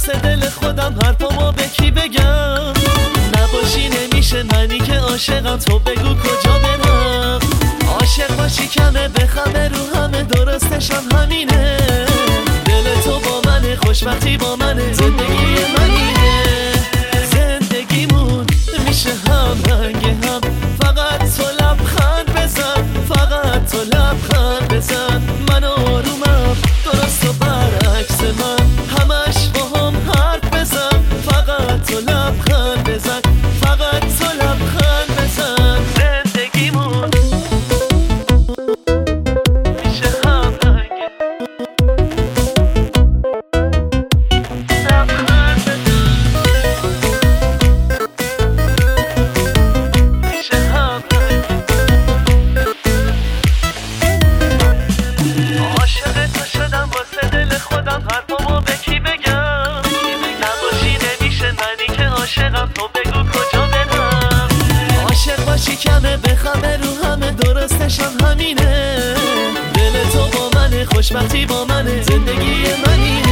واسه دل خودم حرفامو به کی بگم؟ نباشی نمیشه منی که عاشقم، تو بگو کجا برم؟ عاشق باشی کمه بخمه رو همه، درستشم همینه. دل تو با منه، خوشبختی با منه، زندگی منینه. زندگیمون میشه هم رنگ هم، فقط تو لبخند بزن، فقط تو لبخند بزن. من آرومم درست و برعکس من، همش با هم حرف بزن، فقط تو لبخند بزن، فقط تو لبخند بزن. زندگیمون میشه هم رنگ لبخند بزن، میشه هم رنگ. عاشق تو شدم واسه دل خودم، حرفامو به کی بگم؟ نباشی نمیشه منی که عاشقم، تو بگو کجا برم؟ عاشق باشی کمه بخمه رو همه، درستشم همینه. دل تو با منه، خوشبختی با منه، زندگی منی.